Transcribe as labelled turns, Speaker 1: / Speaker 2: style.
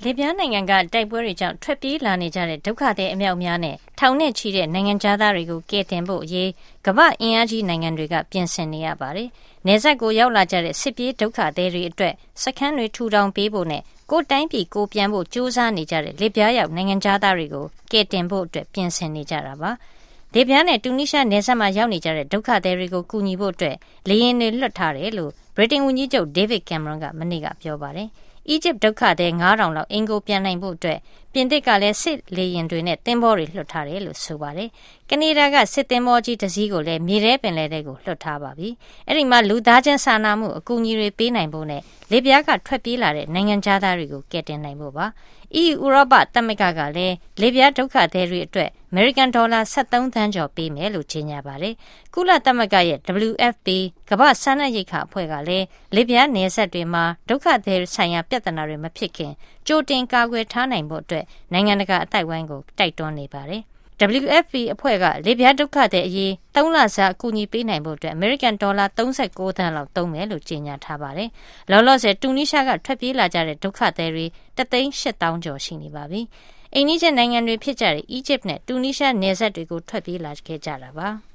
Speaker 1: လစ်ဗျားနိုင်ငံကတိုက်ပွဲတွေကြောင့်ထွက်ပြေးလာနေကြတဲ့ဒုက္ခသည်အမြောက်များနဲ့ထောင်နဲ့ချီတဲ့နိုင်ငံသားတွေကိုကယ်တင်ဖို့အရေးကမ္ဘာအင်အားကြီးနိုင်ငံတွေကပြင်ဆင်နေရပါတယ်။နယ်စပ်ကိုရောက်လာကြတဲ့စစ်ပြေးဒုက္ခသည်တွေအတွက်စခန်းတွေထူထောင်ပေးဖို့နဲ့ကိုယ်တိုင်းပြည်ကိုပြန်ဖို့ကြိုးစားနေကြတဲ့လစ်ဗျားရောက်နိုင်ငံသားတွေကိုကယ်တင်ဖို့အတွက်ပြင်ဆင်နေကြတာပါ။လစ်ဗျားနဲ့တူနီးရှားနယ်စပ်မှာရောက်နေကြတဲ့ဒုက္ခသည်တွေကိုကူညီဖို့အတွက်လေယာဉ်တွေလွှတ်ထားတယ်လို့ဗြိတိန်ဝန်ကြီးချုပ်ဒေးဗစ်ကင်မရွန်ကမနေ့ကပြောပါတယ်။အီဂျစ်ဒုက္ခသည် 9,000 လောက်အင်ကိုပြန်နိုင်ဖို့အတွက်ပြင်သစ်ကလည်းစစ်လေယာဉ်တွေနဲ့သင်္ဘောတွေလွှတ်ထားတယ်လို့ဆိုပါတယ်။ကနေဒါကစစ်သင်္ဘောကြီးတစ်စီးကိုလည်းမြေထဲပင်လယ်ထဲကိုလွှတ်ထားပါပြီ။အဲ့ဒီမှာလူသားချင်းစာနာမှုအကူအညီတွေပေးနိုင်ဖို့နဲ့လစ်ဗျားကထွက်ပြေးလာတဲ့နိုင်ငံသားတွေကိုကယ်တင်နိုင်ဖို့ပါ။ EU ဥရောပသမဂ္ဂကလည်းလစ်ဗျားဒုက္ခသည်တွေအတွက်အမေရိကန်ဒေါ်လာ73သန်းကျော်ပေးမယ်လို့ကြေညာပါတယ်။ကုလသမဂ္ဂရဲ့ WFP ကမ္ဘာ့စားနပ်ရိက္ခာအဖွဲ့ကလည်းလစ်ဗျားနယ်စပ်တွေမှာဒုက္ခသည်ဆိုင်ရာပြဿနာတွေမဖြစ်ခင်ကြိုတင်ကာကွယ်ထားနိုင်ဖို့အတွက်နိုင်ငံတကာအသိုက်အဝိုင်းကိုတိုက်တွန်းနေပါတယ်။ WFP အဖွဲ့ကလစ်ဗျားဒုက္ခသည်အရေး3လစာအကူအညီပေးနိုင်ဖို့အတွက်အမေရိကန်ဒေါ်လာ39သန်းလောက်သုံးမယ်လို့ကြေညာထားပါတယ်။လောလောဆယ်တူနီးရှားကထွက်ပြေးလာကြတဲ့ဒုက္ခသည်တွေ1,800,000 ကျော်ရှိနေပါပြီ။အိမ်နီးချင်းနိုင်ငံတွေဖြစ်ကြတဲ့ Egypt နဲ့တူနီးရှားနယ်စပ်တွေကိုထွက်ပြေးလာခဲ့ကြတာပါ။